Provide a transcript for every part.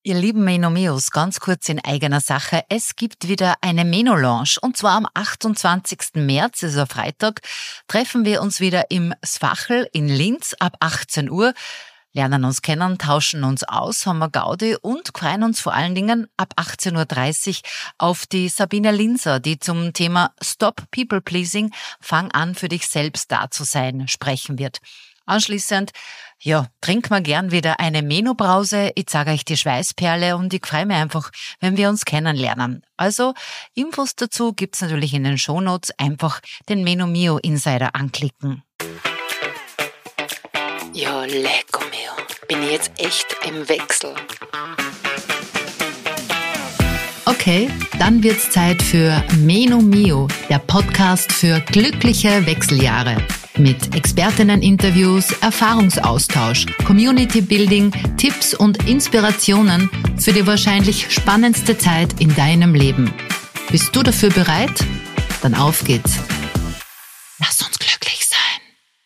Ihr lieben Menomeos, ganz kurz in eigener Sache. Es gibt wieder eine Meno-Lounge und zwar am 28. März, also Freitag, treffen wir uns wieder im Svachel in Linz ab 18 Uhr, lernen uns kennen, tauschen uns aus, haben wir Gaudi und freuen uns vor allen Dingen ab 18.30 Uhr auf die Sabine Linzer, die zum Thema Stop People Pleasing, fang an für dich selbst da zu sein, sprechen wird. Anschließend, trinken wir gern wieder eine Meno-Brause. Ich zeige euch die Schweißperle und ich freue mich einfach, wenn wir uns kennenlernen. Also, Infos dazu gibt's natürlich in den Shownotes. Einfach den Menomio Insider anklicken. Ja, lecco mio. Bin ich jetzt echt im Wechsel. Okay, dann wird's Zeit für Menomio, der Podcast für glückliche Wechseljahre. Mit Expertinnen-Interviews, Erfahrungsaustausch, Community-Building, Tipps und Inspirationen für die wahrscheinlich spannendste Zeit in deinem Leben. Bist du dafür bereit? Dann auf geht's. Lass uns glücklich sein.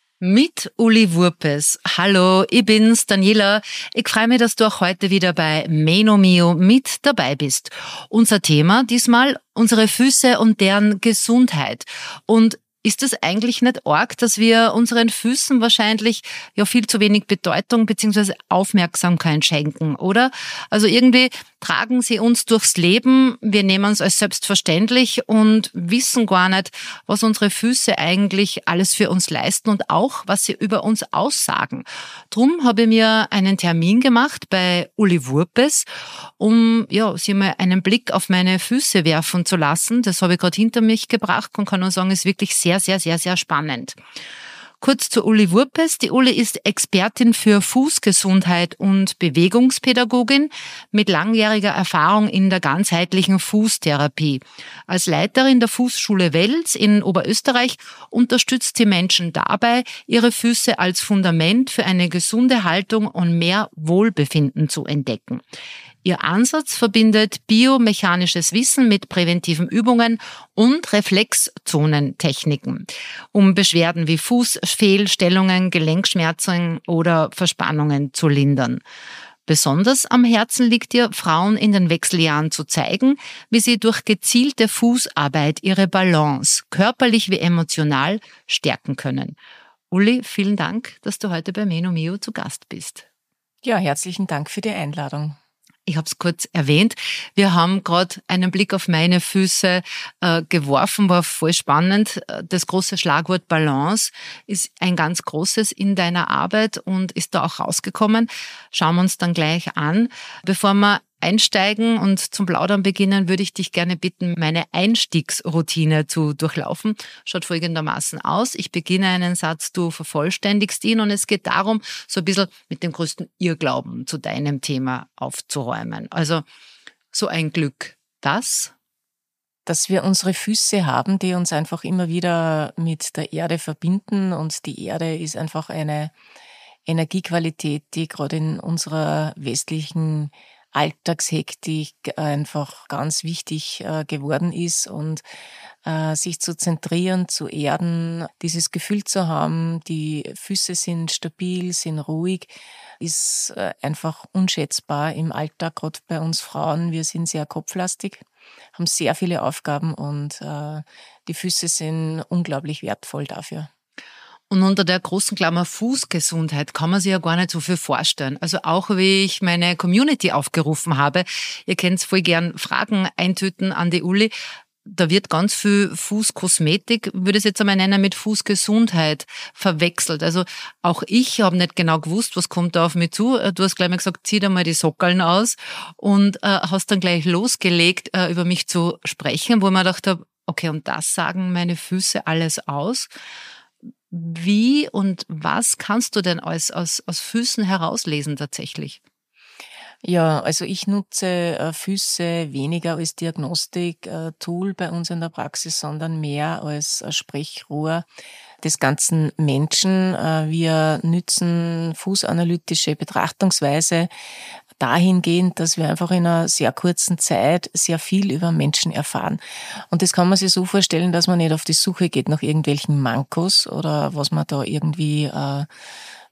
Mit Uli Wurpes. Hallo, ich bin's, Daniela. Ich freue mich, dass du auch heute wieder bei Menomio mit dabei bist. Unser Thema diesmal, unsere Füße und deren Gesundheit. Und ist es eigentlich nicht arg, dass wir unseren Füßen wahrscheinlich viel zu wenig Bedeutung bzw. Aufmerksamkeit schenken, oder? Also irgendwie tragen sie uns durchs Leben, wir nehmen es als selbstverständlich und wissen gar nicht, was unsere Füße eigentlich alles für uns leisten und auch, was sie über uns aussagen. Drum habe ich mir einen Termin gemacht bei Uli Wurpes, um sie mal einen Blick auf meine Füße werfen zu lassen. Das habe ich gerade hinter mich gebracht und kann nur sagen, ist wirklich sehr, sehr, sehr, sehr spannend. Kurz zu Uli Wurpes. Die Uli ist Expertin für Fußgesundheit und Bewegungspädagogin mit langjähriger Erfahrung in der ganzheitlichen Fußtherapie. Als Leiterin der Fußschule Wels in Oberösterreich unterstützt sie Menschen dabei, ihre Füße als Fundament für eine gesunde Haltung und mehr Wohlbefinden zu entdecken. Ihr Ansatz verbindet biomechanisches Wissen mit präventiven Übungen und Reflexzonentechniken, um Beschwerden wie Fußfehlstellungen, Gelenkschmerzen oder Verspannungen zu lindern. Besonders am Herzen liegt ihr, Frauen in den Wechseljahren zu zeigen, wie sie durch gezielte Fußarbeit ihre Balance, körperlich wie emotional, stärken können. Uli, vielen Dank, dass du heute bei Menomio zu Gast bist. Ja, herzlichen Dank für die Einladung. Ich habe es kurz erwähnt. Wir haben gerade einen Blick auf meine Füße geworfen, war voll spannend. Das große Schlagwort Balance ist ein ganz großes in deiner Arbeit und ist da auch rausgekommen. Schauen wir uns dann gleich an. Bevor wir einsteigen und zum Plaudern beginnen, würde ich dich gerne bitten, meine Einstiegsroutine zu durchlaufen. Schaut folgendermaßen aus. Ich beginne einen Satz, du vervollständigst ihn und es geht darum, so ein bisschen mit dem größten Irrglauben zu deinem Thema aufzuräumen. Also so ein Glück, dass wir unsere Füße haben, die uns einfach immer wieder mit der Erde verbinden und die Erde ist einfach eine Energiequalität, die gerade in unserer westlichen Alltagshektik einfach ganz wichtig geworden ist und sich zu zentrieren, zu erden, dieses Gefühl zu haben, die Füße sind stabil, sind ruhig, ist einfach unschätzbar im Alltag, gerade bei uns Frauen. Wir sind sehr kopflastig, haben sehr viele Aufgaben und die Füße sind unglaublich wertvoll dafür. Und unter der großen Klammer Fußgesundheit kann man sich ja gar nicht so viel vorstellen. Also auch wie ich meine Community aufgerufen habe, ihr könnt voll gern Fragen eintüten an die Uli. Da wird ganz viel Fußkosmetik, würde ich es jetzt einmal nennen, mit Fußgesundheit verwechselt. Also auch ich habe nicht genau gewusst, was kommt da auf mich zu. Du hast gleich mal gesagt, zieh dir mal die Sockeln aus und hast dann gleich losgelegt, über mich zu sprechen, wo ich mir gedacht habe, okay, und das sagen meine Füße alles aus. Wie und was kannst du denn aus Füßen herauslesen tatsächlich? Ja, also ich nutze Füße weniger als Diagnostik-Tool bei uns in der Praxis, sondern mehr als Sprechrohr des ganzen Menschen. Wir nützen fußanalytische Betrachtungsweise dahingehend, dass wir einfach in einer sehr kurzen Zeit sehr viel über Menschen erfahren. Und das kann man sich so vorstellen, dass man nicht auf die Suche geht nach irgendwelchen Mankos oder was man da irgendwie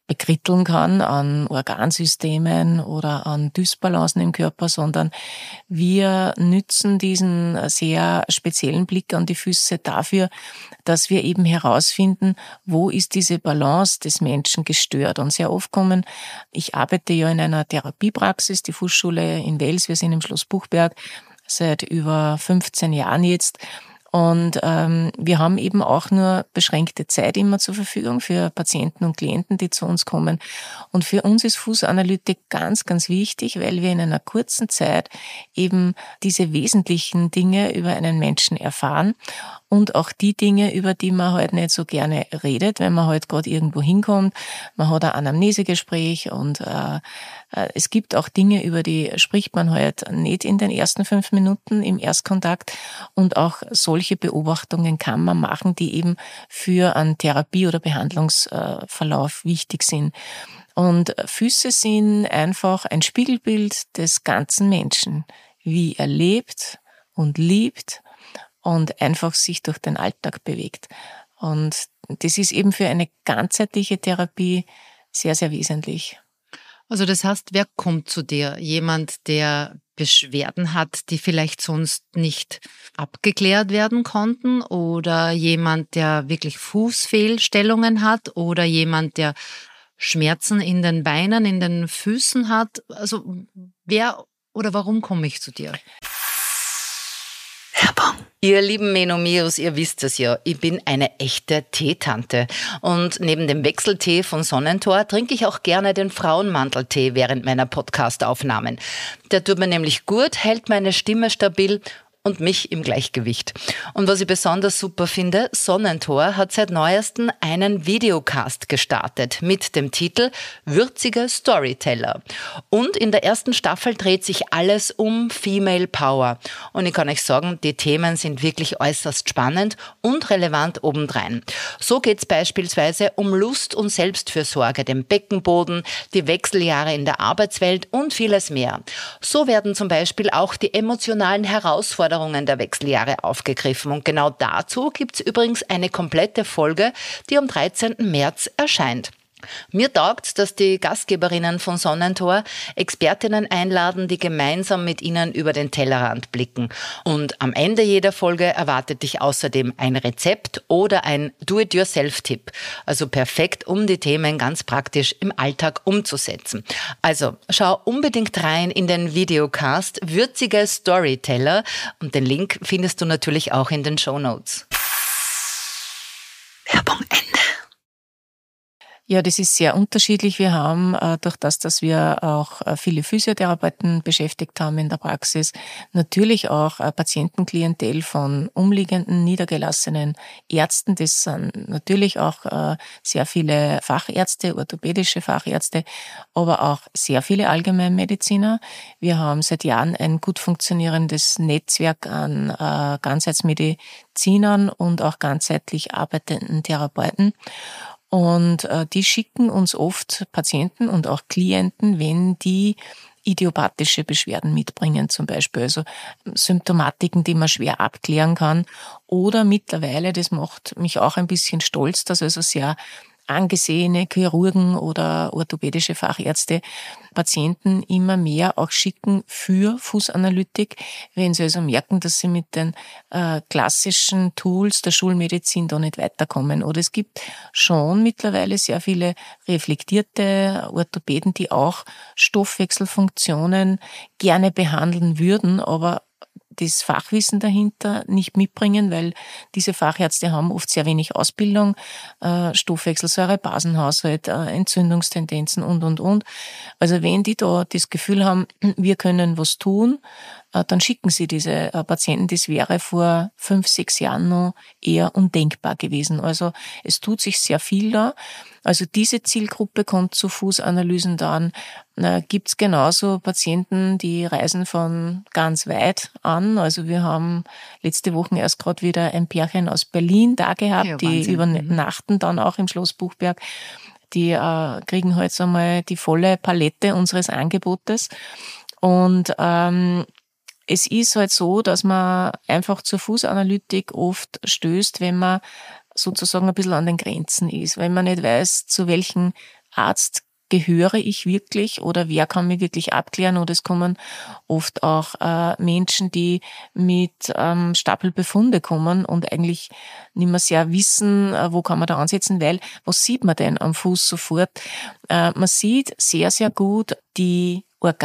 bekritteln kann an Organsystemen oder an Dysbalancen im Körper, sondern wir nützen diesen sehr speziellen Blick an die Füße dafür, dass wir eben herausfinden, wo ist diese Balance des Menschen gestört. Und sehr oft ich arbeite ja in einer Therapiepraxis, die Fußschule in Wels, wir sind im Schloss Buchberg seit über 15 Jahren jetzt. Und wir haben eben auch nur beschränkte Zeit immer zur Verfügung für Patienten und Klienten, die zu uns kommen. Und für uns ist Fußanalytik ganz, ganz wichtig, weil wir in einer kurzen Zeit eben diese wesentlichen Dinge über einen Menschen erfahren und auch die Dinge, über die man halt nicht so gerne redet, wenn man halt gerade irgendwo hinkommt. Man hat ein Anamnesegespräch und es gibt auch Dinge, über die spricht man halt nicht in den ersten 5 Minuten im Erstkontakt, und auch solche Beobachtungen kann man machen, die eben für einen Therapie- oder Behandlungsverlauf wichtig sind. Und Füße sind einfach ein Spiegelbild des ganzen Menschen, wie er lebt und liebt und einfach sich durch den Alltag bewegt. Und das ist eben für eine ganzheitliche Therapie sehr, sehr wesentlich. Also das heißt, wer kommt zu dir? Jemand, der Beschwerden hat, die vielleicht sonst nicht abgeklärt werden konnten, oder jemand, der wirklich Fußfehlstellungen hat, oder jemand, der Schmerzen in den Beinen, in den Füßen hat? Also wer oder warum komme ich zu dir? Ihr lieben Menomios, ihr wisst es ja, ich bin eine echte Teetante. Und neben dem Wechseltee von Sonnentor trinke ich auch gerne den Frauenmanteltee während meiner Podcast-Aufnahmen. Der tut mir nämlich gut, hält meine Stimme stabil und mich im Gleichgewicht. Und was ich besonders super finde, Sonnentor hat seit neuestem einen Videocast gestartet mit dem Titel Würzige Storyteller. Und in der ersten Staffel dreht sich alles um Female Power. Und ich kann euch sagen, die Themen sind wirklich äußerst spannend und relevant obendrein. So geht es beispielsweise um Lust und Selbstfürsorge, den Beckenboden, die Wechseljahre in der Arbeitswelt und vieles mehr. So werden zum Beispiel auch die emotionalen Herausforderungen der Wechseljahre aufgegriffen. Und genau dazu gibt es übrigens eine komplette Folge, die am 13. März erscheint. Mir taugt's, dass die Gastgeberinnen von Sonnentor Expertinnen einladen, die gemeinsam mit ihnen über den Tellerrand blicken. Und am Ende jeder Folge erwartet dich außerdem ein Rezept oder ein Do-it-yourself-Tipp. Also perfekt, um die Themen ganz praktisch im Alltag umzusetzen. Also schau unbedingt rein in den Videocast Würzige Storyteller, und den Link findest du natürlich auch in den Shownotes. Werbung Ende. Ja, das ist sehr unterschiedlich. Wir haben durch das, dass wir auch viele Physiotherapeuten beschäftigt haben in der Praxis, natürlich auch Patientenklientel von umliegenden, niedergelassenen Ärzten. Das sind natürlich auch sehr viele Fachärzte, orthopädische Fachärzte, aber auch sehr viele Allgemeinmediziner. Wir haben seit Jahren ein gut funktionierendes Netzwerk an Ganzheitsmedizinern und auch ganzheitlich arbeitenden Therapeuten. Und die schicken uns oft Patienten und auch Klienten, wenn die idiopathische Beschwerden mitbringen, zum Beispiel, also Symptomatiken, die man schwer abklären kann. Oder mittlerweile, das macht mich auch ein bisschen stolz, dass also sehr angesehene Chirurgen oder orthopädische Fachärzte Patienten immer mehr auch schicken für Fußanalytik, wenn sie also merken, dass sie mit den klassischen Tools der Schulmedizin da nicht weiterkommen. Oder es gibt schon mittlerweile sehr viele reflektierte Orthopäden, die auch Stoffwechselfunktionen gerne behandeln würden, aber das Fachwissen dahinter nicht mitbringen, weil diese Fachärzte haben oft sehr wenig Ausbildung, Stoffwechselsäure, Basenhaushalt, Entzündungstendenzen und. Also wenn die da das Gefühl haben, wir können was tun, dann schicken sie diese Patienten. Das wäre vor 5, 6 Jahren noch eher undenkbar gewesen. Also es tut sich sehr viel da. Also diese Zielgruppe kommt zu Fußanalysen dann. Gibt's genauso Patienten, die reisen von ganz weit an. Also wir haben letzte Woche erst gerade wieder ein Pärchen aus Berlin da gehabt, ja, die übernachten dann auch im Schloss Buchberg. Die kriegen halt so mal die volle Palette unseres Angebotes. Und es ist halt so, dass man einfach zur Fußanalytik oft stößt, wenn man sozusagen ein bisschen an den Grenzen ist, wenn man nicht weiß, zu welchen Arzt gehöre ich wirklich oder wer kann mich wirklich abklären? Oder es kommen oft auch Menschen, die mit Stapel Befunde kommen und eigentlich nicht mehr sehr wissen, wo kann man da ansetzen, weil was sieht man denn am Fuß sofort? Man sieht sehr, sehr gut die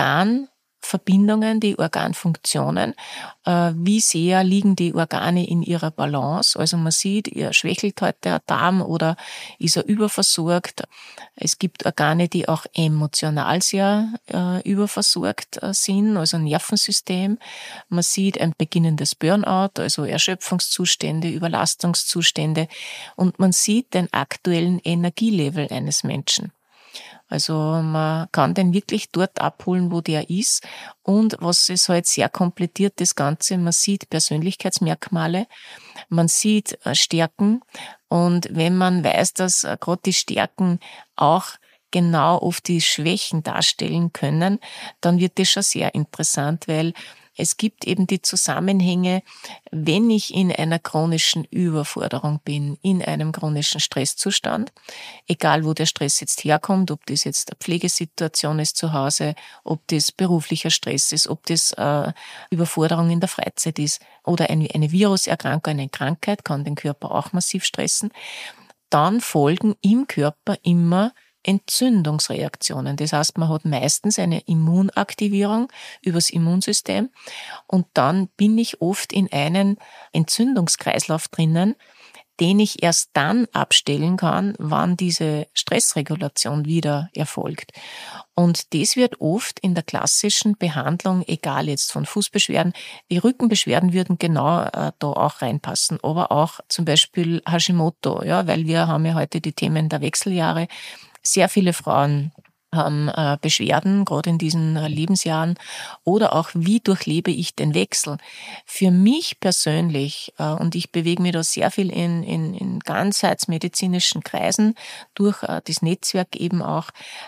Organverbindungen, die Organfunktionen, wie sehr liegen die Organe in ihrer Balance. Also man sieht, schwächelt heute der Darm oder ist er überversorgt. Es gibt Organe, die auch emotional sehr überversorgt sind, also Nervensystem. Man sieht ein beginnendes Burnout, also Erschöpfungszustände, Überlastungszustände und man sieht den aktuellen Energielevel eines Menschen. Also man kann den wirklich dort abholen, wo der ist. Und was es halt sehr komplettiert, das Ganze, man sieht Persönlichkeitsmerkmale, man sieht Stärken. Und wenn man weiß, dass gerade die Stärken auch genau oft die Schwächen darstellen können, dann wird das schon sehr interessant, weil es gibt eben die Zusammenhänge, wenn ich in einer chronischen Überforderung bin, in einem chronischen Stresszustand, egal wo der Stress jetzt herkommt, ob das jetzt eine Pflegesituation ist zu Hause, ob das beruflicher Stress ist, ob das Überforderung in der Freizeit ist oder eine Viruserkrankung, eine Krankheit kann den Körper auch massiv stressen, dann folgen im Körper immer Entzündungsreaktionen. Das heißt, man hat meistens eine Immunaktivierung übers Immunsystem und dann bin ich oft in einen Entzündungskreislauf drinnen, den ich erst dann abstellen kann, wann diese Stressregulation wieder erfolgt. Und das wird oft in der klassischen Behandlung, egal jetzt von Fußbeschwerden, die Rückenbeschwerden würden genau da auch reinpassen, aber auch zum Beispiel Hashimoto, ja, weil wir haben ja heute die Themen der Wechseljahre. Sehr viele Frauen haben Beschwerden, gerade in diesen Lebensjahren, oder auch, wie durchlebe ich den Wechsel? Für mich persönlich, und ich bewege mich da sehr viel in ganzheitsmedizinischen Kreisen, durch das Netzwerk eben auch,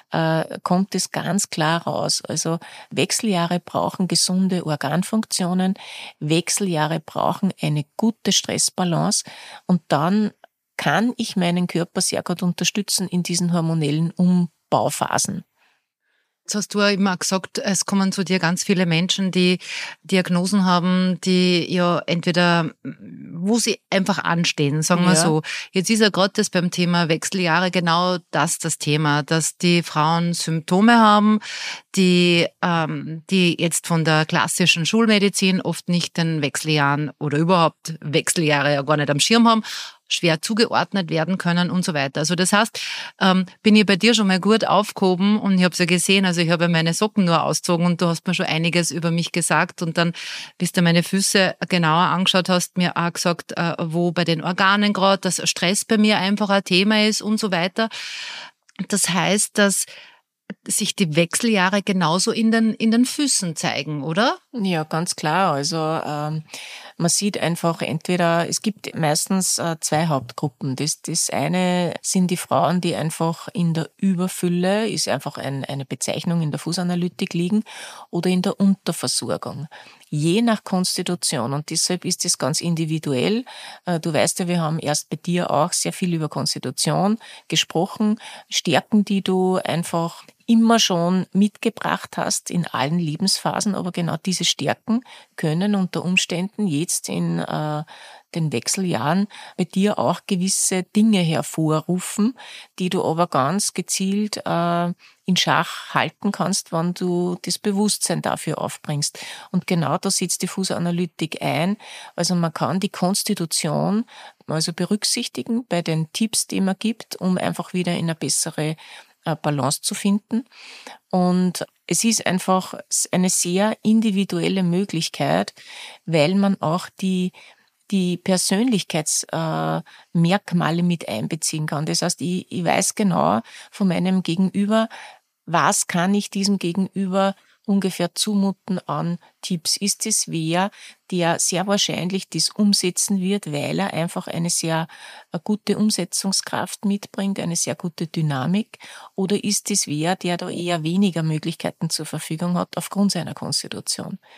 kommt es ganz klar raus. Also Wechseljahre brauchen gesunde Organfunktionen, Wechseljahre brauchen eine gute Stressbalance und dann kann ich meinen Körper sehr gut unterstützen in diesen hormonellen Umbauphasen. Jetzt hast du ja immer gesagt, es kommen zu dir ganz viele Menschen, die Diagnosen haben, die ja entweder, wo sie einfach anstehen, sagen wir so. Jetzt ist ja gerade das beim Thema Wechseljahre genau das Thema, dass die Frauen Symptome haben, die jetzt von der klassischen Schulmedizin oft nicht den Wechseljahren oder überhaupt Wechseljahre ja gar nicht am Schirm haben, schwer zugeordnet werden können und so weiter. Also das heißt, bin ich bei dir schon mal gut aufgehoben und ich habe es ja gesehen, also ich habe ja meine Socken nur ausgezogen und du hast mir schon einiges über mich gesagt und dann, bis du meine Füße genauer angeschaut hast, mir auch gesagt, wo bei den Organen gerade, dass Stress bei mir einfach ein Thema ist und so weiter. Das heißt, dass sich die Wechseljahre genauso in den Füßen zeigen, oder? Ja, ganz klar. Also man sieht einfach entweder, es gibt meistens zwei Hauptgruppen. Das eine sind die Frauen, die einfach in der Überfülle, ist einfach eine Bezeichnung in der Fußanalytik liegen, oder in der Unterversorgung. Je nach Konstitution und deshalb ist es ganz individuell. Du weißt ja, wir haben erst bei dir auch sehr viel über Konstitution gesprochen, Stärken, die du einfach immer schon mitgebracht hast in allen Lebensphasen, aber genau diese Stärken können unter Umständen jetzt in den Wechseljahren bei dir auch gewisse Dinge hervorrufen, die du aber ganz gezielt in Schach halten kannst, wenn du das Bewusstsein dafür aufbringst. Und genau da setzt die Fußanalytik ein. Also man kann die Konstitution also berücksichtigen bei den Tipps, die man gibt, um einfach wieder in eine bessere Balance zu finden. Und es ist einfach eine sehr individuelle Möglichkeit, weil man auch die Persönlichkeitsmerkmale mit einbeziehen kann. Das heißt, ich weiß genau von meinem Gegenüber, was kann ich diesem Gegenüber ungefähr zumuten an Tipps. Ist es wer, der sehr wahrscheinlich das umsetzen wird, weil er einfach eine sehr gute Umsetzungskraft mitbringt, eine sehr gute Dynamik? Oder ist es wer, der da eher weniger Möglichkeiten zur Verfügung hat aufgrund seiner Konstitution?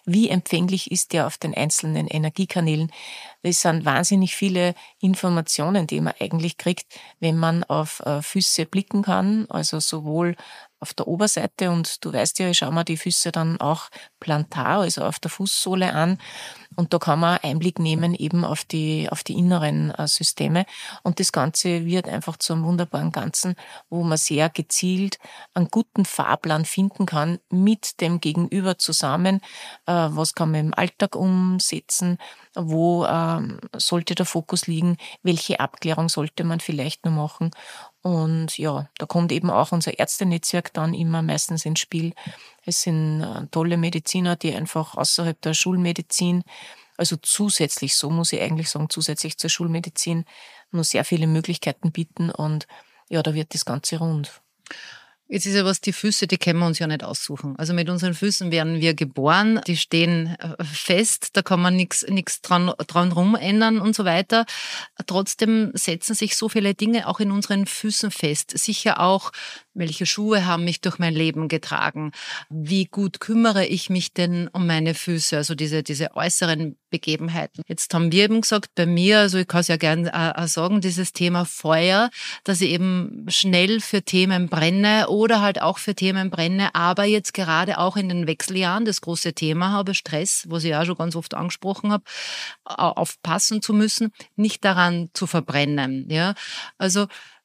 wie empfänglich ist der auf den einzelnen Energiekanälen. Das sind wahnsinnig viele Informationen, die man eigentlich kriegt, wenn man auf Füße blicken kann, also sowohl auf der Oberseite, und du weißt ja, ich schaue mir die Füße dann auch plantar, also auf der Fußsohle an, und da kann man Einblick nehmen eben auf die inneren Systeme, und das Ganze wird einfach zu einem wunderbaren Ganzen, wo man sehr gezielt einen guten Fahrplan finden kann mit dem Gegenüber zusammen. Was kann man im Alltag umsetzen? Wo sollte der Fokus liegen? Welche Abklärung sollte man vielleicht noch machen? Und ja, da kommt eben auch unser Ärztenetzwerk dann immer meistens ins Spiel. Es sind tolle Mediziner, die einfach außerhalb der Schulmedizin, also zusätzlich, so muss ich eigentlich sagen, zusätzlich zur Schulmedizin, nur sehr viele Möglichkeiten bieten, und ja, da wird das Ganze rund. Jetzt ist ja was, die Füße, die können wir uns ja nicht aussuchen. Also mit unseren Füßen werden wir geboren, die stehen fest, da kann man nichts dran rumändern und so weiter. Trotzdem setzen sich so viele Dinge auch in unseren Füßen fest. Sicher auch, welche Schuhe haben mich durch mein Leben getragen? Wie gut kümmere ich mich denn um meine Füße? Also diese äußeren Begebenheiten. Jetzt haben wir eben gesagt, bei mir, also ich kann es ja gerne sagen, dieses Thema Feuer, dass ich eben schnell für Themen brenne oder halt auch für Themen brenne, aber jetzt gerade auch in den Wechseljahren das große Thema habe, Stress, was ich auch schon ganz oft angesprochen habe, aufpassen zu müssen, nicht daran zu verbrennen. Ja, also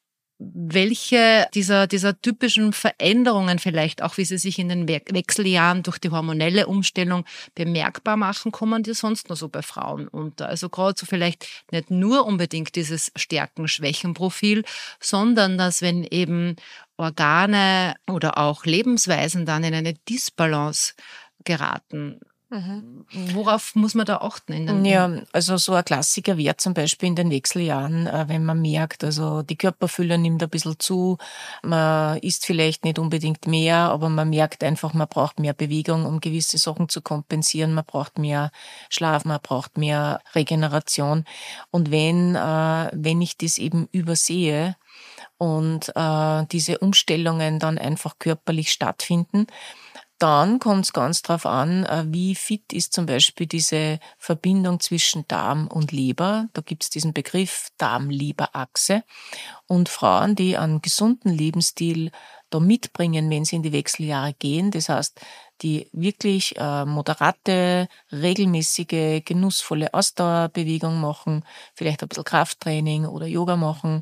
welche dieser typischen Veränderungen vielleicht, auch wie sie sich in den Wechseljahren durch die hormonelle Umstellung bemerkbar machen, kommen die sonst nur so bei Frauen unter? Also gerade so vielleicht nicht nur unbedingt dieses Stärken-Schwächen-Profil, sondern dass wenn eben Organe oder auch Lebensweisen dann in eine Disbalance geraten. Worauf muss man da achten? Ja, also so ein Klassiker wäre zum Beispiel in den Wechseljahren, wenn man merkt, also die Körperfülle nimmt ein bisschen zu, man isst vielleicht nicht unbedingt mehr, aber man merkt einfach, man braucht mehr Bewegung, um gewisse Sachen zu kompensieren, man braucht mehr Schlaf, man braucht mehr Regeneration. Und wenn ich das eben übersehe und diese Umstellungen dann einfach körperlich stattfinden, dann kommt es ganz drauf an, wie fit ist zum Beispiel diese Verbindung zwischen Darm und Leber. Da gibt es diesen Begriff Darm-Leber-Achse. Und Frauen, die einen gesunden Lebensstil da mitbringen, wenn sie in die Wechseljahre gehen, das heißt, die wirklich moderate, regelmäßige, genussvolle Ausdauerbewegung machen, vielleicht ein bisschen Krafttraining oder Yoga machen,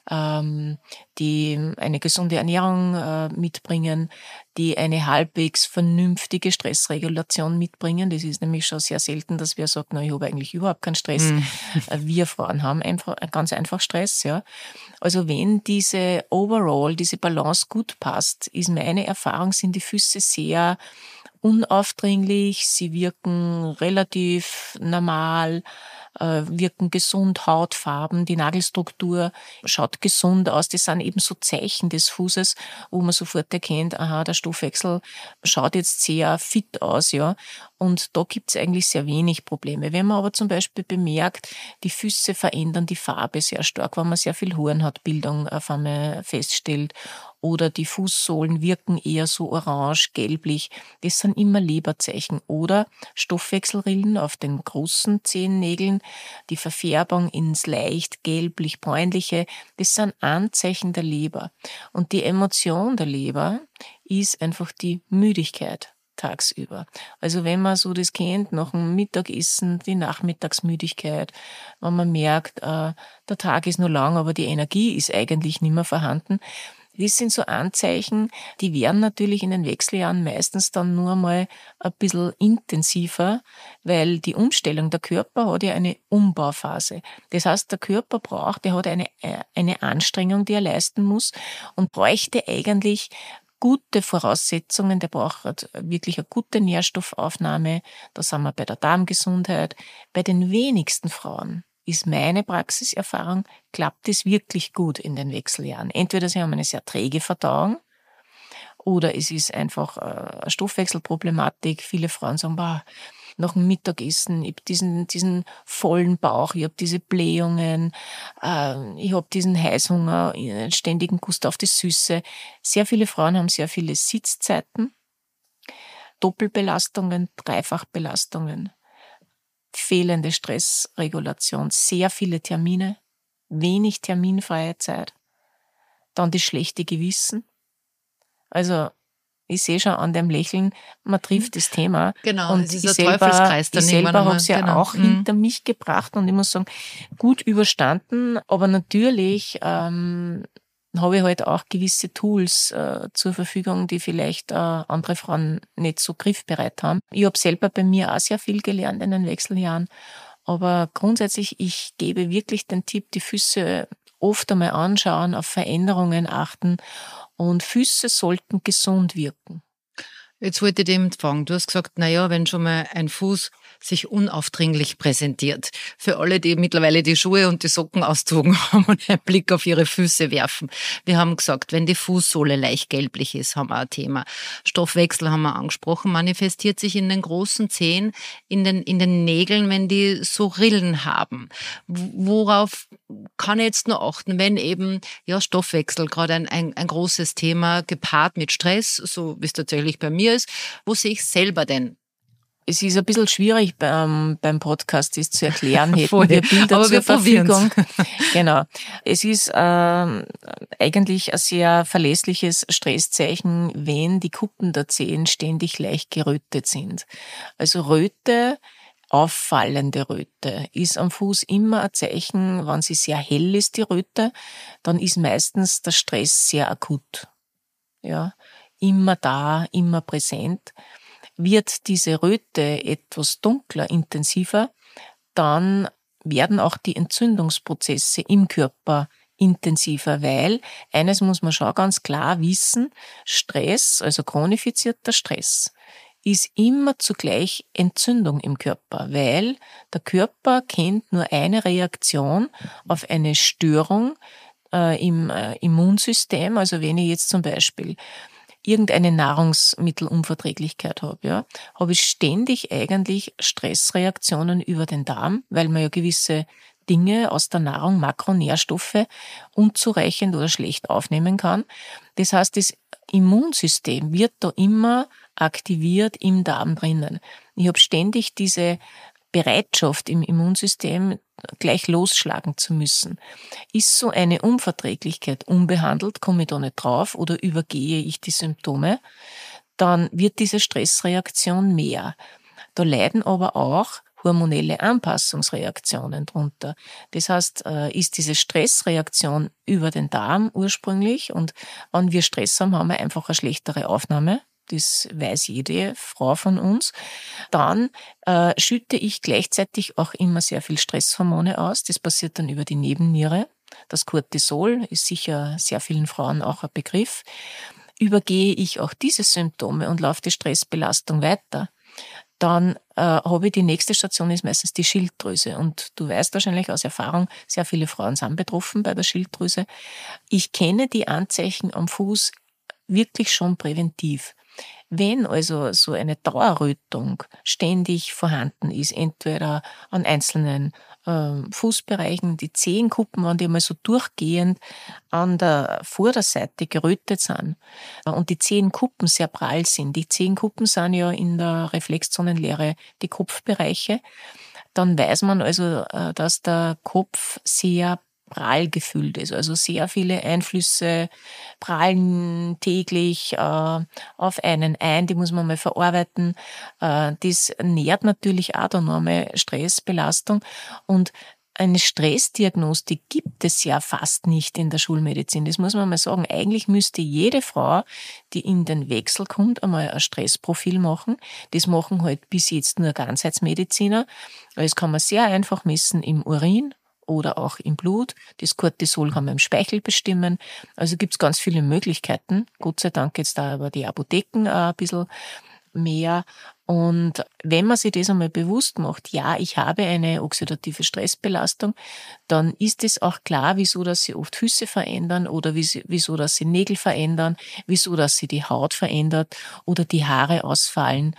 die eine gesunde Ernährung mitbringen, die eine halbwegs vernünftige Stressregulation mitbringen. Das ist nämlich schon sehr selten, dass wer sagt, na, ich habe eigentlich überhaupt keinen Stress. Wir Frauen haben ganz einfach Stress, ja. Also wenn diese Balance gut passt, ist meine Erfahrung, sind die Füße sehr unaufdringlich, sie wirken relativ normal, wirken gesund, Hautfarben, die Nagelstruktur schaut gesund aus. Das sind eben so Zeichen des Fußes, wo man sofort erkennt, aha, der Stoffwechsel schaut jetzt sehr fit aus, ja. Und da gibt's eigentlich sehr wenig Probleme. Wenn man aber zum Beispiel bemerkt, die Füße verändern die Farbe sehr stark, wenn man sehr viel Hornhautbildung auf einmal feststellt, oder die Fußsohlen wirken eher so orange, gelblich, das sind immer Leberzeichen. Oder Stoffwechselrillen auf den großen Zehennägeln, die Verfärbung ins leicht gelblich-bräunliche, das sind Anzeichen der Leber. Und die Emotion der Leber ist einfach die Müdigkeit tagsüber. Also wenn man so das kennt, nach dem Mittagessen, die Nachmittagsmüdigkeit, wenn man merkt, der Tag ist nur lang, aber die Energie ist eigentlich nicht mehr vorhanden. Das sind so Anzeichen, die werden natürlich in den Wechseljahren meistens dann nur mal ein bisschen intensiver, weil die Umstellung, der Körper hat ja eine Umbauphase. Das heißt, der Körper der hat eine Anstrengung, die er leisten muss, und bräuchte eigentlich gute Voraussetzungen, der braucht wirklich eine gute Nährstoffaufnahme, da sind wir bei der Darmgesundheit. Bei den wenigsten Frauen ist meine Praxiserfahrung, klappt es wirklich gut in den Wechseljahren. Entweder sie haben eine sehr träge Verdauung oder es ist einfach eine Stoffwechselproblematik. Viele Frauen sagen, nach dem Mittagessen, ich habe diesen vollen Bauch, ich habe diese Blähungen, ich habe diesen Heißhunger, einen ständigen Gust auf die Süße. Sehr viele Frauen haben sehr viele Sitzzeiten. Doppelbelastungen, Dreifachbelastungen, fehlende Stressregulation, sehr viele Termine, wenig terminfreie Zeit, dann das schlechte Gewissen. Also ich sehe schon an dem Lächeln, man trifft das Thema. Genau, und es ist ich ein selber, Teufelskreis dann ich selber habe es ja genau. auch hinter mich gebracht und ich muss sagen, gut überstanden, aber natürlich habe ich halt auch gewisse Tools zur Verfügung, die vielleicht andere Frauen nicht so griffbereit haben. Ich habe selber bei mir auch sehr viel gelernt in den Wechseljahren, aber grundsätzlich, ich gebe wirklich den Tipp, die Füße oft einmal anschauen, auf Veränderungen achten und Füße sollten gesund wirken. Jetzt wollte ich dem fragen, du hast gesagt, naja, wenn schon mal ein Fuß sich unaufdringlich präsentiert. Für alle, die mittlerweile die Schuhe und die Socken auszogen haben und einen Blick auf ihre Füße werfen. Wir haben gesagt, wenn die Fußsohle leicht gelblich ist, haben wir ein Thema. Stoffwechsel haben wir angesprochen, manifestiert sich in den großen Zehen, in den Nägeln, wenn die so Rillen haben. Worauf kann ich jetzt noch achten, wenn eben Stoffwechsel gerade ein großes Thema gepaart mit Stress, so wie es tatsächlich bei mir ist. Wo sehe ich selber denn? Es ist ein bisschen schwierig beim Podcast, das zu erklären, hätten Voll. wir Bilder Aber zur wir Verfügung. Genau. Es ist eigentlich ein sehr verlässliches Stresszeichen, wenn die Kuppen der Zehen ständig leicht gerötet sind. Also Röte, auffallende Röte, ist am Fuß immer ein Zeichen, wenn sie sehr hell ist, die Röte, dann ist meistens der Stress sehr akut. Ja, immer da, immer präsent. Wird diese Röte etwas dunkler, intensiver, dann werden auch die Entzündungsprozesse im Körper intensiver, weil eines muss man schon ganz klar wissen, Stress, also chronifizierter Stress, ist immer zugleich Entzündung im Körper, weil der Körper kennt nur eine Reaktion auf eine Störung im Immunsystem. Also wenn ich jetzt zum Beispiel irgendeine Nahrungsmittelunverträglichkeit habe, habe ich ständig eigentlich Stressreaktionen über den Darm, weil man ja gewisse Dinge aus der Nahrung, Makronährstoffe, unzureichend oder schlecht aufnehmen kann. Das heißt, das Immunsystem wird da immer aktiviert im Darm drinnen. Ich habe ständig diese Bereitschaft im Immunsystem, gleich losschlagen zu müssen. Ist so eine Unverträglichkeit unbehandelt, komme ich da nicht drauf oder übergehe ich die Symptome, dann wird diese Stressreaktion mehr. Da leiden aber auch hormonelle Anpassungsreaktionen drunter. Das heißt, ist diese Stressreaktion über den Darm ursprünglich und wenn wir Stress haben, haben wir einfach eine schlechtere Aufnahme. Das weiß jede Frau von uns. Dann schütte ich gleichzeitig auch immer sehr viel Stresshormone aus. Das passiert dann über die Nebenniere. Das Cortisol ist sicher sehr vielen Frauen auch ein Begriff. Übergehe ich auch diese Symptome und laufe die Stressbelastung weiter, dann habe ich die nächste Station, ist meistens die Schilddrüse. Und du weißt wahrscheinlich aus Erfahrung, sehr viele Frauen sind betroffen bei der Schilddrüse. Ich kenne die Anzeichen am Fuß wirklich schon präventiv. Wenn also so eine Dauerrötung ständig vorhanden ist, entweder an einzelnen Fußbereichen, die Zehenkuppen, wenn die mal so durchgehend an der Vorderseite gerötet sind und die Zehenkuppen sehr prall sind. Die Zehenkuppen sind ja in der Reflexzonenlehre die Kopfbereiche. Dann weiß man also, dass der Kopf sehr prall gefüllt ist. Also sehr viele Einflüsse prallen täglich auf einen ein, die muss man mal verarbeiten. Das nährt natürlich auch da nochmal Stressbelastung und eine Stressdiagnostik gibt es ja fast nicht in der Schulmedizin. Das muss man mal sagen. Eigentlich müsste jede Frau, die in den Wechsel kommt, einmal ein Stressprofil machen. Das machen halt bis jetzt nur Ganzheitsmediziner. Das kann man sehr einfach messen im Urin oder auch im Blut. Das Cortisol kann man im Speichel bestimmen. Also gibt es ganz viele Möglichkeiten. Gott sei Dank jetzt da aber die Apotheken ein bisschen mehr. Und wenn man sich das einmal bewusst macht, ja, ich habe eine oxidative Stressbelastung, dann ist es auch klar, wieso dass sie oft Füße verändern oder wieso dass sie Nägel verändern, wieso dass sie die Haut verändert oder die Haare ausfallen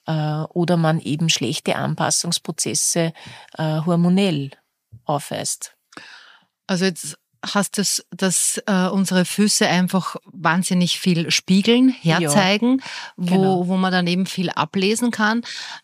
oder man eben schlechte Anpassungsprozesse hormonell aufweist. Also jetzt hast es, dass unsere Füße einfach wahnsinnig viel spiegeln, herzeigen, wo man dann eben viel ablesen kann,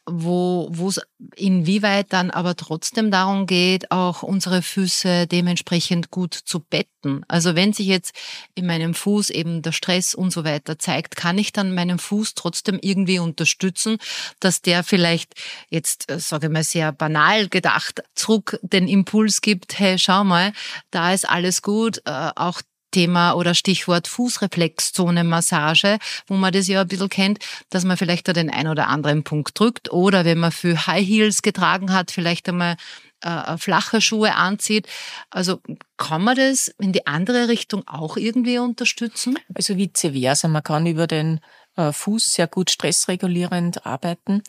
wo es inwieweit dann aber trotzdem darum geht, auch unsere Füße dementsprechend gut zu betten. Also wenn sich jetzt in meinem Fuß eben der Stress und so weiter zeigt, kann ich dann meinen Fuß trotzdem irgendwie unterstützen, dass der vielleicht jetzt, sage ich mal sehr banal gedacht, zurück den Impuls gibt, hey, schau mal, da ist alles gut, auch Thema oder Stichwort Fußreflexzone-Massage, wo man das ja ein bisschen kennt, dass man vielleicht da den ein oder anderen Punkt drückt oder wenn man viel High Heels getragen hat, vielleicht einmal flache Schuhe anzieht. Also kann man das in die andere Richtung auch irgendwie unterstützen? Also vice versa, man kann über den Fuß sehr gut stressregulierend arbeiten.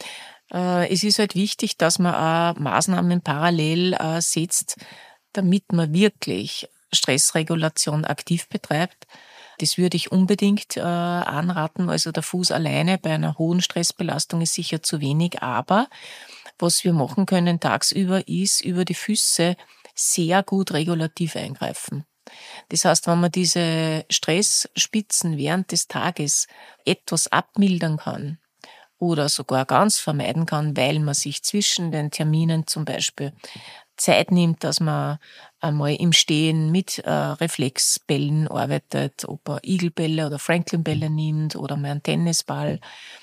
Es ist halt wichtig, dass man auch Maßnahmen parallel setzt, damit man wirklich Stressregulation aktiv betreibt. Das würde ich unbedingt anraten. Also der Fuß alleine bei einer hohen Stressbelastung ist sicher zu wenig, aber was wir machen können tagsüber ist über die Füße sehr gut regulativ eingreifen. Das heißt, wenn man diese Stressspitzen während des Tages etwas abmildern kann oder sogar ganz vermeiden kann, weil man sich zwischen den Terminen zum Beispiel Zeit nimmt, dass man einmal im Stehen mit Reflexbällen arbeitet, ob er Igelbälle oder Franklin-Bälle nimmt oder mal einen Tennisball,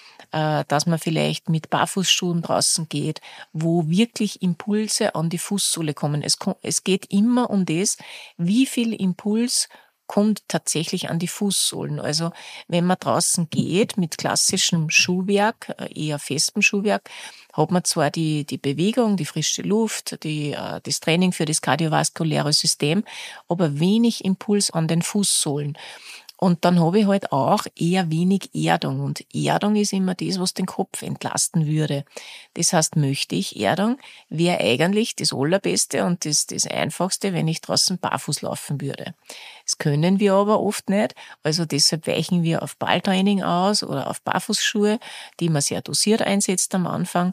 dass man vielleicht mit Barfußschuhen draußen geht, wo wirklich Impulse an die Fußsohle kommen. Es geht immer um das, wie viel Impuls kommt tatsächlich an die Fußsohlen. Also wenn man draußen geht mit klassischem Schuhwerk, eher festem Schuhwerk, hat man zwar die Bewegung, die frische Luft, das Training für das kardiovaskuläre System, aber wenig Impuls an den Fußsohlen. Und dann habe ich halt auch eher wenig Erdung. Und Erdung ist immer das, was den Kopf entlasten würde. Das heißt, möchte ich Erdung, wäre eigentlich das Allerbeste und das Einfachste, wenn ich draußen barfuß laufen würde. Das können wir aber oft nicht. Also deshalb weichen wir auf Balltraining aus oder auf Barfußschuhe, die man sehr dosiert einsetzt am Anfang.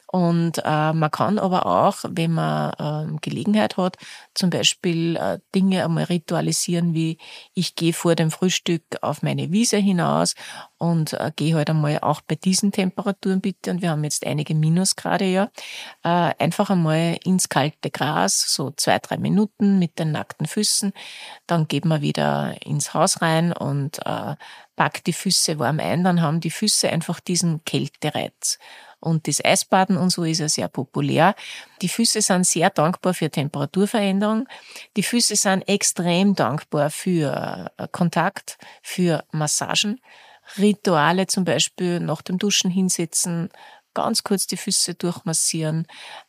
Und man kann aber auch, wenn man Gelegenheit hat, zum Beispiel Dinge einmal ritualisieren, wie ich gehe vor dem Frühstück auf meine Wiese hinaus und gehe halt einmal auch bei diesen Temperaturen bitte, und wir haben jetzt einige Minusgrade ja, einfach einmal ins kalte Gras, so 2-3 Minuten mit den nackten Füßen. Dann geht man wieder ins Haus rein und packt die Füße warm ein. Dann haben die Füße einfach diesen Kältereiz. Und das Eisbaden und so ist ja sehr populär. Die Füße sind sehr dankbar für Temperaturveränderung. Die Füße sind extrem dankbar für Kontakt, für Massagen. Rituale zum Beispiel nach dem Duschen hinsetzen, ganz kurz die Füße durchmassieren,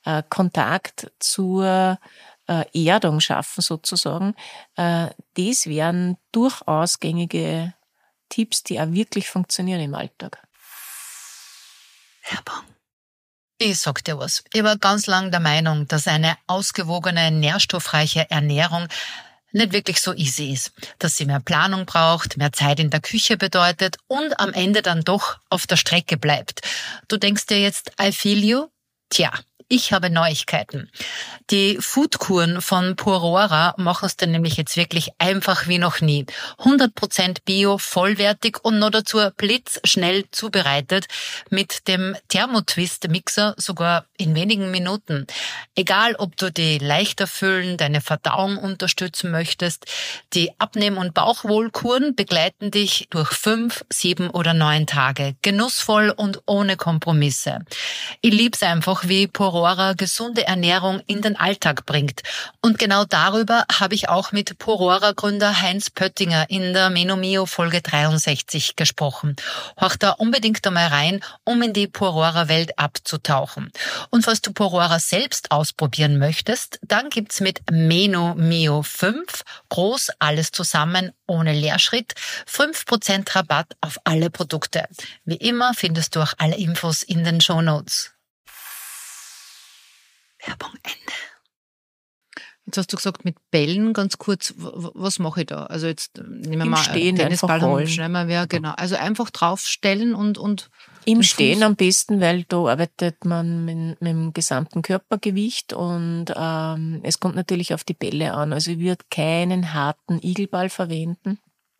Kontakt zur Erdung schaffen sozusagen. Das wären durchaus gängige Tipps, die auch wirklich funktionieren im Alltag. Werbung. Ich sag dir was. Ich war ganz lang der Meinung, dass eine ausgewogene, nährstoffreiche Ernährung nicht wirklich so easy ist. Dass sie mehr Planung braucht, mehr Zeit in der Küche bedeutet und am Ende dann doch auf der Strecke bleibt. Du denkst dir jetzt, I feel you? Tja, ich habe Neuigkeiten. Die Foodkuren von Porora machen es dann nämlich jetzt wirklich einfach wie noch nie. 100% Bio, vollwertig und noch dazu blitzschnell zubereitet mit dem Thermotwist-Mixer sogar in wenigen Minuten. Egal, ob du die leichter füllen, deine Verdauung unterstützen möchtest, die Abnehm- und Bauchwohlkuren begleiten dich durch 5, 7 oder 9 Tage. Genussvoll und ohne Kompromisse. Ich lieb's einfach, wie Porora gesunde Ernährung in den Alltag bringt. Und genau darüber habe ich auch mit Porora-Gründer Heinz Pöttinger in der Menomio Folge 63 gesprochen. Horch da unbedingt einmal rein, um in die Porora-Welt abzutauchen. Und falls du Porora selbst ausprobieren möchtest, dann gibt's mit Menomio 5, groß alles zusammen, ohne Leerschritt, 5% Rabatt auf alle Produkte. Wie immer findest du auch alle Infos in den Shownotes. Werbung Ende. Jetzt hast du gesagt, mit Bällen ganz kurz, was mache ich da? Also jetzt nehmen wir Im mal Stehen Tennisball einfach rollen. und schnell mal wer, genau. Also einfach draufstellen und Im Stehen am besten, weil da arbeitet man mit dem gesamten Körpergewicht und es kommt natürlich auf die Bälle an. Also ich würde keinen harten Igelball verwenden.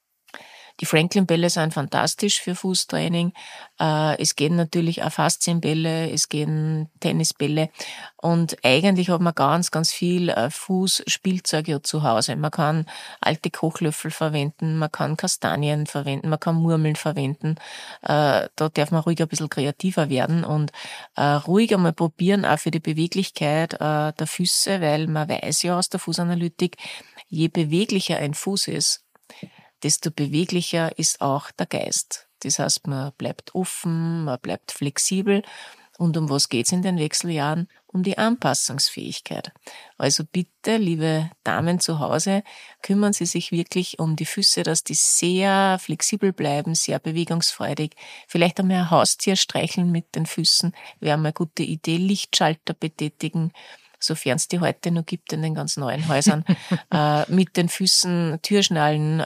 Die Franklin-Bälle sind fantastisch für Fußtraining. Es gehen natürlich auch Faszienbälle, es gehen Tennisbälle. Und eigentlich hat man ganz, ganz viel Fußspielzeug ja zu Hause. Man kann alte Kochlöffel verwenden, man kann Kastanien verwenden, man kann Murmeln verwenden. Da darf man ruhig ein bisschen kreativer werden und ruhig einmal probieren, auch für die Beweglichkeit der Füße, weil man weiß ja aus der Fußanalytik, je beweglicher ein Fuß ist, desto beweglicher ist auch der Geist. Das heißt, man bleibt offen, man bleibt flexibel. Und um was geht's in den Wechseljahren? Um die Anpassungsfähigkeit. Also bitte, liebe Damen zu Hause, kümmern Sie sich wirklich um die Füße, dass die sehr flexibel bleiben, sehr bewegungsfreudig. Vielleicht einmal ein Haustier streicheln mit den Füßen, wäre mal eine gute Idee. Lichtschalter betätigen, sofern es die heute noch gibt in den ganz neuen Häusern, mit den Füßen Türschnallen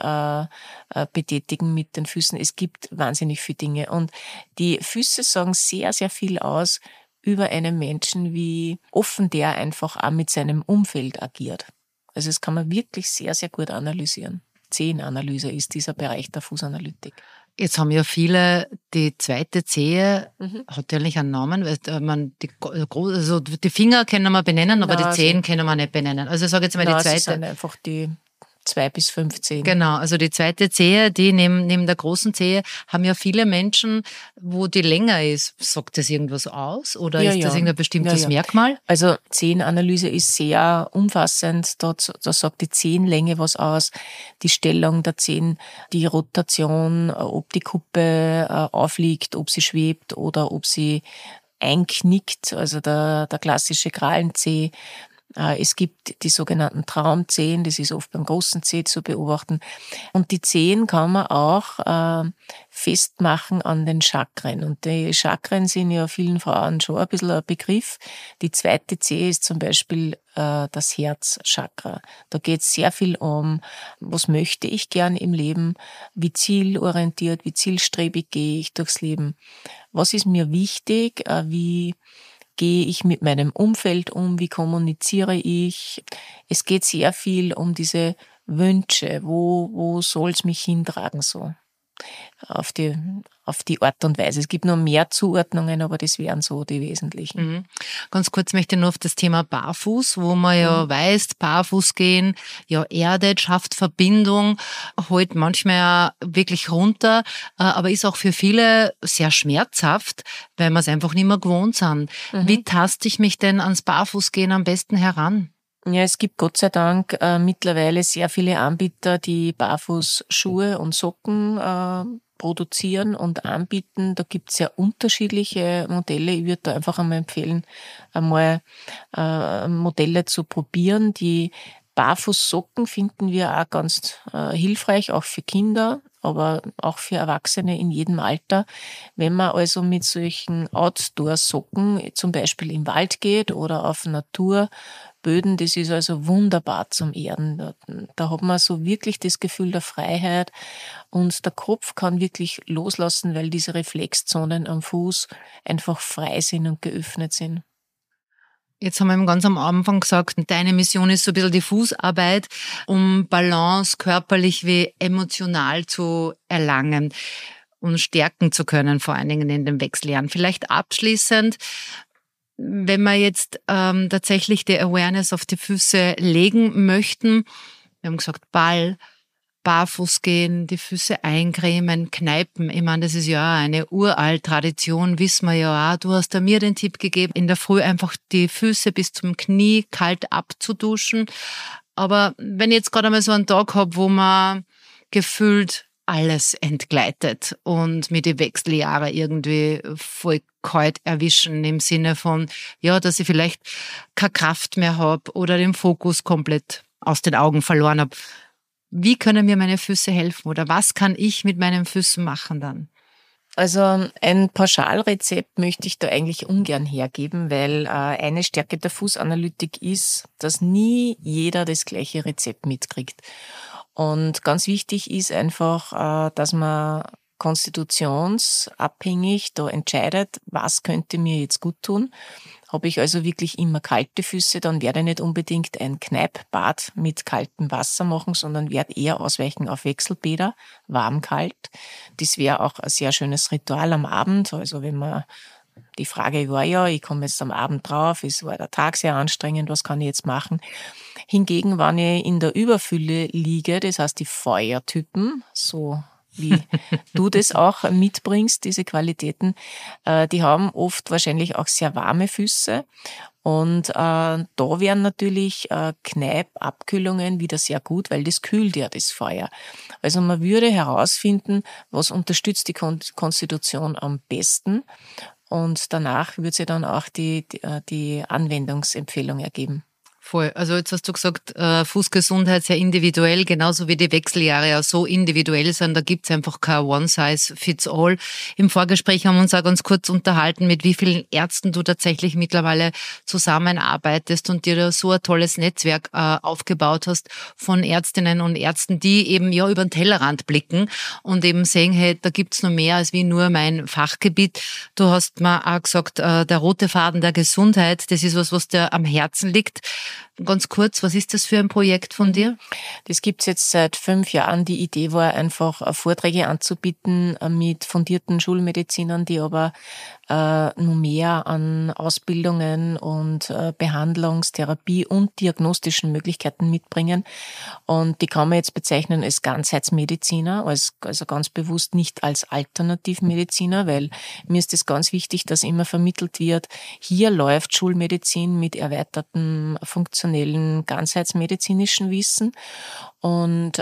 betätigen mit den Füßen. Es gibt wahnsinnig viele Dinge. Und die Füße sagen sehr, sehr viel aus über einen Menschen, wie offen der einfach auch mit seinem Umfeld agiert. Also das kann man wirklich sehr, sehr gut analysieren. Zehenanalyse ist dieser Bereich der Fußanalytik. Jetzt haben ja viele die zweite Zehe, hat ja nicht einen Namen, weil man also die Finger können wir benennen, aber die Zehen können wir nicht benennen. Also ich sage jetzt mal die zweite. Das sind einfach die 2 bis 5 Zehen. Genau, also die zweite Zehe, die neben der großen Zehe, haben ja viele Menschen, wo die länger ist. Sagt das irgendwas aus oder ist das irgendein bestimmtes Merkmal? Also Zehenanalyse ist sehr umfassend. Da sagt die Zehenlänge was aus, die Stellung der Zehen, die Rotation, ob die Kuppe aufliegt, ob sie schwebt oder ob sie einknickt, also der klassische Krallenzeh. Es gibt die sogenannten Traumzehen, das ist oft beim großen Zeh zu beobachten. Und die Zehen kann man auch festmachen an den Chakren. Und die Chakren sind ja vielen Frauen schon ein bisschen ein Begriff. Die zweite Zehe ist zum Beispiel das Herzchakra. Da geht es sehr viel um, was möchte ich gern im Leben, wie zielorientiert, wie zielstrebig gehe ich durchs Leben, was ist mir wichtig, wie gehe ich mit meinem Umfeld um, wie kommuniziere ich. Es geht sehr viel um diese Wünsche, wo soll es mich hintragen so. Auf die Art und Weise. Es gibt noch mehr Zuordnungen, aber das wären so die wesentlichen. Mhm. Ganz kurz möchte ich noch auf das Thema Barfuß, wo man ja weiß, Barfuß gehen, ja erdet, schafft Verbindung, holt manchmal wirklich runter, aber ist auch für viele sehr schmerzhaft, weil wir es einfach nicht mehr gewohnt sind. Wie taste ich mich denn ans Barfußgehen am besten heran? Ja, es gibt Gott sei Dank mittlerweile sehr viele Anbieter, die Barfußschuhe und Socken produzieren und anbieten. Da gibt es sehr unterschiedliche Modelle. Ich würde da einfach einmal empfehlen, einmal Modelle zu probieren. Die Barfußsocken finden wir auch ganz hilfreich, auch für Kinder, aber auch für Erwachsene in jedem Alter. Wenn man also mit solchen Outdoor-Socken zum Beispiel im Wald geht oder auf Naturböden, das ist also wunderbar zum Erden. Da hat man so wirklich das Gefühl der Freiheit und der Kopf kann wirklich loslassen, weil diese Reflexzonen am Fuß einfach frei sind und geöffnet sind. Jetzt haben wir ganz am Anfang gesagt, deine Mission ist so ein bisschen die Fußarbeit, um Balance körperlich wie emotional zu erlangen und stärken zu können, vor allen Dingen in den Wechseljahren. Vielleicht abschließend, wenn wir jetzt tatsächlich die Awareness auf die Füße legen möchten, wir haben gesagt Ball, barfuß gehen, die Füße eincremen, kneipen. Ich meine, das ist ja auch eine uralt Tradition, wissen wir ja auch. Du hast da mir den Tipp gegeben, in der Früh einfach die Füße bis zum Knie kalt abzuduschen. Aber wenn ich jetzt gerade einmal so einen Tag habe, wo man gefühlt alles entgleitet und mir die Wechseljahre irgendwie voll kalt erwischen im Sinne von, ja, dass ich vielleicht keine Kraft mehr habe oder den Fokus komplett aus den Augen verloren habe. Wie können mir meine Füße helfen oder was kann ich mit meinen Füßen machen dann? Also ein Pauschalrezept möchte ich da eigentlich ungern hergeben, weil eine Stärke der Fußanalytik ist, dass nie jeder das gleiche Rezept mitkriegt. Und ganz wichtig ist einfach, dass man konstitutionsabhängig da entscheidet, was könnte mir jetzt gut tun. Habe ich also wirklich immer kalte Füße, dann werde ich nicht unbedingt ein Kneippbad mit kaltem Wasser machen, sondern werde eher ausweichen auf Wechselbäder, warm-kalt. Das wäre auch ein sehr schönes Ritual am Abend. Also wenn man die Frage war ja, ich komme jetzt am Abend drauf, es war der Tag sehr anstrengend, was kann ich jetzt machen? Hingegen, wenn ich in der Überfülle liege, das heißt die Feuertypen, so wie du das auch mitbringst, diese Qualitäten, die haben oft wahrscheinlich auch sehr warme Füße. Und da wären natürlich Kneippabkühlungen wieder sehr gut, weil das kühlt ja das Feuer. Also man würde herausfinden, was unterstützt die Konstitution am besten. Und danach wird sich dann auch die Anwendungsempfehlung ergeben. Voll. Also jetzt hast du gesagt, Fußgesundheit sehr individuell, genauso wie die Wechseljahre ja so individuell sind. Da gibt's einfach kein One-Size-Fits-All. Im Vorgespräch haben wir uns auch ganz kurz unterhalten, mit wie vielen Ärzten du tatsächlich mittlerweile zusammenarbeitest und dir da so ein tolles Netzwerk aufgebaut hast von Ärztinnen und Ärzten, die eben ja über den Tellerrand blicken und eben sehen, hey, da gibt's noch mehr als wie nur mein Fachgebiet. Du hast mir auch gesagt, der rote Faden der Gesundheit, das ist was dir am Herzen liegt. Ganz kurz, was ist das für ein Projekt von dir? Das gibt's jetzt seit 5 Jahren. Die Idee war einfach, Vorträge anzubieten mit fundierten Schulmedizinern, die aber noch mehr an Ausbildungen und Behandlungstherapie und diagnostischen Möglichkeiten mitbringen. Und die kann man jetzt bezeichnen als Ganzheitsmediziner, also ganz bewusst nicht als Alternativmediziner, weil mir ist es ganz wichtig, dass immer vermittelt wird, hier läuft Schulmedizin mit erweitertem funktionellen ganzheitsmedizinischen Wissen. Und ich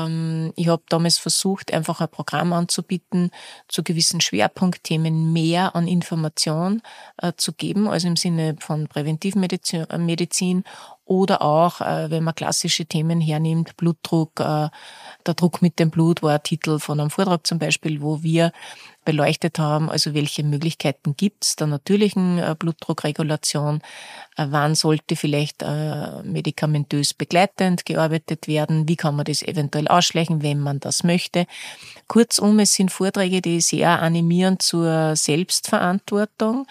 habe damals versucht, einfach ein Programm anzubieten, zu gewissen Schwerpunktthemen mehr an Information zu geben, also im Sinne von Präventivmedizin oder auch, wenn man klassische Themen hernimmt, Blutdruck, der Druck mit dem Blut war ein Titel von einem Vortrag zum Beispiel, wo wir beleuchtet haben, also welche Möglichkeiten gibt's der natürlichen Blutdruckregulation, wann sollte vielleicht medikamentös begleitend gearbeitet werden, wie kann man das eventuell ausschleichen, wenn man das möchte. Kurzum, es sind Vorträge, die sehr animieren zur Selbstverantwortung,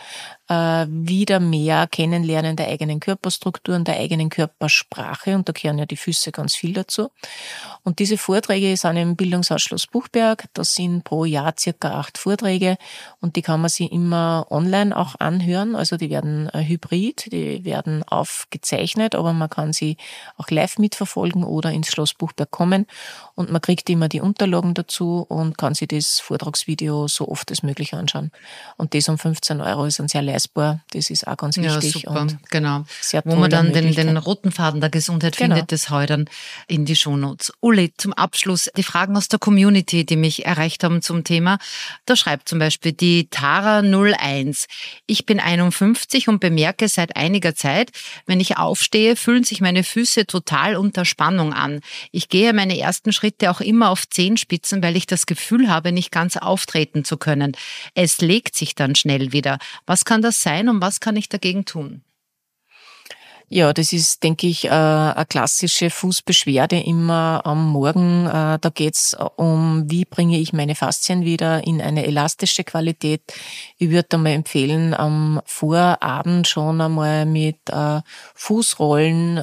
wieder mehr Kennenlernen der eigenen Körperstrukturen, der eigenen Körpersprache, und da gehören ja die Füße ganz viel dazu. Und diese Vorträge sind im Bildungshaus Schloss Buchberg, das sind pro Jahr circa 8 Vorträge und die kann man sich immer online auch anhören, also die werden hybrid, die werden aufgezeichnet, aber man kann sie auch live mitverfolgen oder ins Schloss Buchberg kommen und man kriegt immer die Unterlagen dazu und kann sich das Vortragsvideo so oft als möglich anschauen. Und das um 15 € ist dann sehr leistbar, das ist auch ganz wichtig. Ja, super, und genau. Wo man dann den roten Faden der Gesundheit findet, das hau ich dann in die Shownotes. Uli, zum Abschluss die Fragen aus der Community, die mich erreicht haben zum Thema. Da schreibt zum Beispiel die Tara01. Ich bin 51 und bemerke seit einiger Zeit, wenn ich aufstehe, fühlen sich meine Füße total unter Spannung an. Ich gehe meine ersten Schritte auch immer auf Zehenspitzen, weil ich das Gefühl habe, nicht ganz auftreten zu können. Es legt sich dann schnell wieder. Was kann das sein und was kann ich dagegen tun? Ja, das ist, denke ich, eine klassische Fußbeschwerde immer am Morgen. Da geht's um, wie bringe ich meine Faszien wieder in eine elastische Qualität. Ich würde einmal empfehlen, am Vorabend schon einmal mit Fußrollen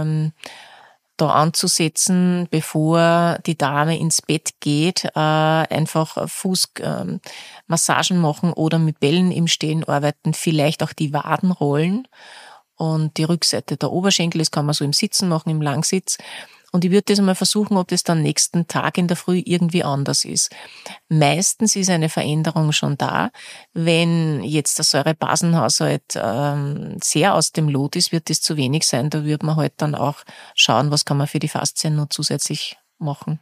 da anzusetzen, bevor die Dame ins Bett geht, einfach Fußmassagen machen oder mit Bällen im Stehen arbeiten, vielleicht auch die Waden rollen. Und die Rückseite der Oberschenkel, das kann man so im Sitzen machen, im Langsitz. Und ich würde das mal versuchen, ob das dann nächsten Tag in der Früh irgendwie anders ist. Meistens ist eine Veränderung schon da. Wenn jetzt der Säurebasenhaushalt sehr aus dem Lot ist, wird das zu wenig sein. Da würde man halt dann auch schauen, was kann man für die Faszien noch zusätzlich machen.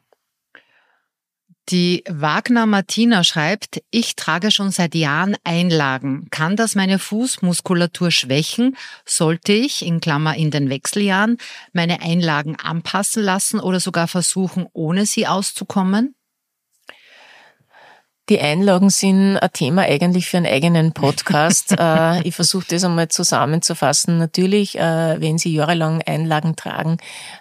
Die Wagner Martina schreibt, ich trage schon seit Jahren Einlagen. Kann das meine Fußmuskulatur schwächen? Sollte ich, in Klammer in den Wechseljahren, meine Einlagen anpassen lassen oder sogar versuchen, ohne sie auszukommen? Die Einlagen sind ein Thema eigentlich für einen eigenen Podcast. Ich versuche das einmal zusammenzufassen. Natürlich, wenn Sie jahrelang Einlagen tragen,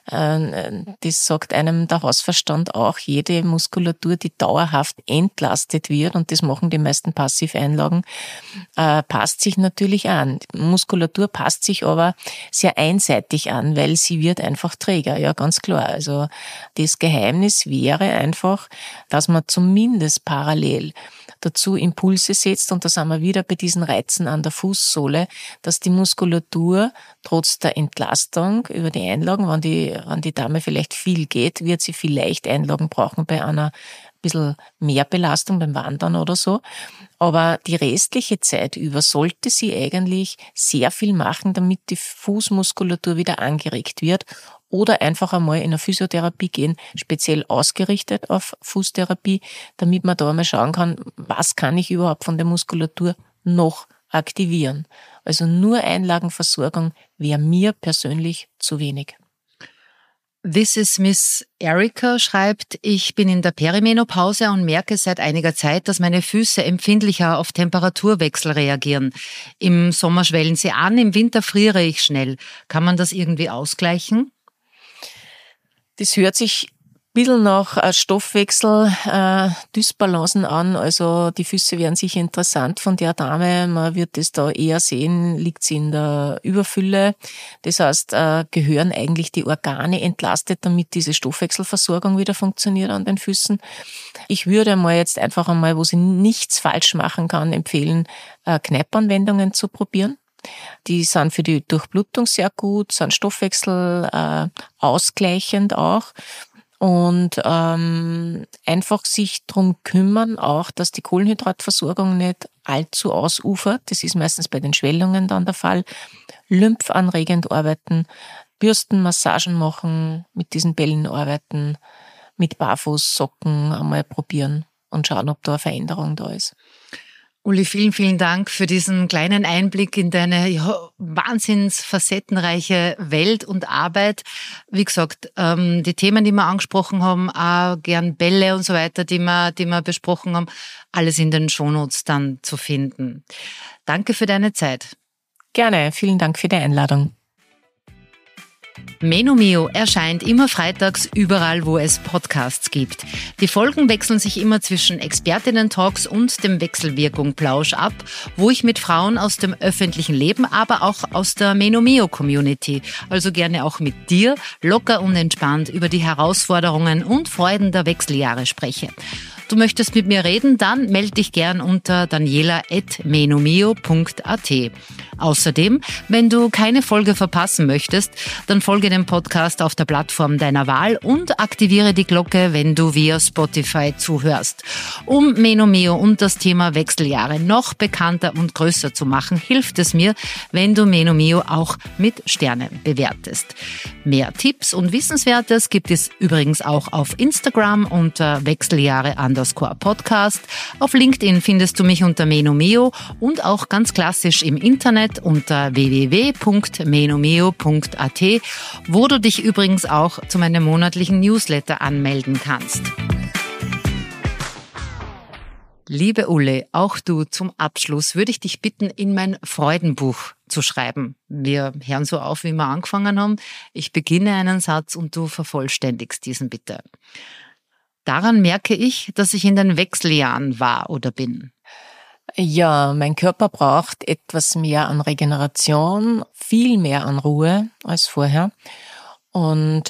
das sagt einem der Hausverstand auch, jede Muskulatur, die dauerhaft entlastet wird, und das machen die meisten Passiveinlagen, passt sich natürlich an. Die Muskulatur passt sich aber sehr einseitig an, weil sie wird einfach träger, ja, ganz klar. Also das Geheimnis wäre einfach, dass man zumindest parallel dazu Impulse setzt, und da sind wir wieder bei diesen Reizen an der Fußsohle, dass die Muskulatur trotz der Entlastung über die Einlagen, wenn die Dame vielleicht viel geht, wird sie vielleicht Einlagen brauchen bei einer bisschen mehr Belastung beim Wandern oder so. Aber die restliche Zeit über sollte sie eigentlich sehr viel machen, damit die Fußmuskulatur wieder angeregt wird, oder einfach einmal in eine Physiotherapie gehen, speziell ausgerichtet auf Fußtherapie, damit man da einmal schauen kann, was kann ich überhaupt von der Muskulatur noch aktivieren. Also nur Einlagenversorgung wäre mir persönlich zu wenig. This is Miss Erica schreibt, ich bin in der Perimenopause und merke seit einiger Zeit, dass meine Füße empfindlicher auf Temperaturwechsel reagieren. Im Sommer schwellen sie an, im Winter friere ich schnell. Kann man das irgendwie ausgleichen? Das hört sich ein bisschen nach Stoffwechsel-Dysbalancen an. Also die Füße wären sicher interessant von der Dame. Man wird das da eher sehen, liegt sie in der Überfülle. Das heißt, gehören eigentlich die Organe entlastet, damit diese Stoffwechselversorgung wieder funktioniert an den Füßen. Ich würde mal jetzt einfach einmal, wo sie nichts falsch machen kann, empfehlen, Kneipanwendungen zu probieren. Die sind für die Durchblutung sehr gut, sind Stoffwechsel ausgleichend auch. Und einfach sich drum kümmern auch, dass die Kohlenhydratversorgung nicht allzu ausufert. Das ist meistens bei den Schwellungen dann der Fall. Lymphanregend arbeiten, Bürstenmassagen machen, mit diesen Bällen arbeiten, mit Barfußsocken einmal probieren und schauen, ob da eine Veränderung da ist. Uli, vielen, vielen Dank für diesen kleinen Einblick in deine wahnsinns facettenreiche Welt und Arbeit. Wie gesagt, die Themen, die wir angesprochen haben, auch gern Bälle und so weiter, die wir besprochen haben, alles in den Shownotes dann zu finden. Danke für deine Zeit. Gerne, vielen Dank für die Einladung. Menomio erscheint immer freitags überall, wo es Podcasts gibt. Die Folgen wechseln sich immer zwischen Expertinnen-Talks und dem Wechselwirkung-Plausch ab, wo ich mit Frauen aus dem öffentlichen Leben, aber auch aus der Menomio-Community, also gerne auch mit dir, locker und entspannt über die Herausforderungen und Freuden der Wechseljahre spreche. Du möchtest mit mir reden, dann melde dich gern unter daniela@menomio.at. Außerdem, wenn du keine Folge verpassen möchtest, dann folge dem Podcast auf der Plattform deiner Wahl und aktiviere die Glocke, wenn du via Spotify zuhörst. Um Menomio und das Thema Wechseljahre noch bekannter und größer zu machen, hilft es mir, wenn du Menomio auch mit Sternen bewertest. Mehr Tipps und Wissenswertes gibt es übrigens auch auf Instagram unter Wechseljahre_Podcast. Auf LinkedIn findest du mich unter Menomio und auch ganz klassisch im Internet unter www.menomio.at, wo du dich übrigens auch zu meinem monatlichen Newsletter anmelden kannst. Liebe Ulle, auch du zum Abschluss würde ich dich bitten, in mein Freudenbuch zu schreiben. Wir hören so auf, wie wir angefangen haben. Ich beginne einen Satz und du vervollständigst diesen bitte. Daran merke ich, dass ich in den Wechseljahren war oder bin. Ja, mein Körper braucht etwas mehr an Regeneration, viel mehr an Ruhe als vorher. Und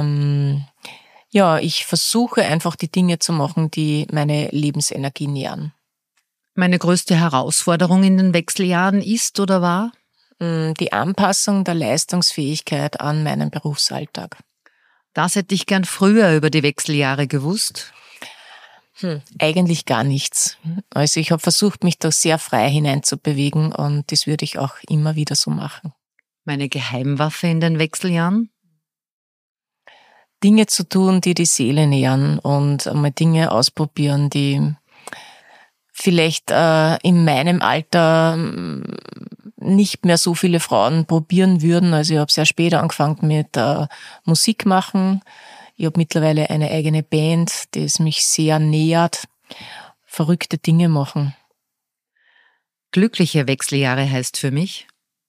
ich versuche einfach die Dinge zu machen, die meine Lebensenergie nähren. Meine größte Herausforderung in den Wechseljahren ist oder war? Die Anpassung der Leistungsfähigkeit an meinen Berufsalltag. Das hätte ich gern früher über die Wechseljahre gewusst. Eigentlich gar nichts. Also ich habe versucht, mich da sehr frei hineinzubewegen und das würde ich auch immer wieder so machen. Meine Geheimwaffe in den Wechseljahren? Dinge zu tun, die die Seele nähern und einmal Dinge ausprobieren, die vielleicht in meinem Alter nicht mehr so viele Frauen probieren würden. Also ich habe sehr spät angefangen mit Musik machen. Ich habe mittlerweile eine eigene Band, die es mich sehr nähert. verrückte Dinge machen. Glückliche Wechseljahre heißt für mich?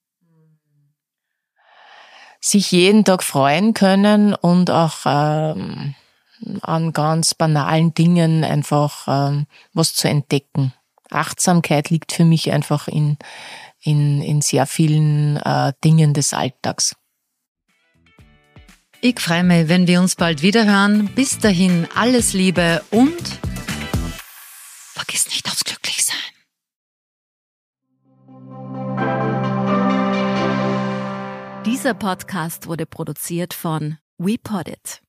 Sich jeden Tag freuen können und auch an ganz banalen Dingen einfach was zu entdecken. Achtsamkeit liegt für mich einfach in sehr vielen Dingen des Alltags. Ich freue mich, wenn wir uns bald wieder hören. Bis dahin alles Liebe und vergiss nicht aufs Glücklichsein. Dieser Podcast wurde produziert von WePoddit.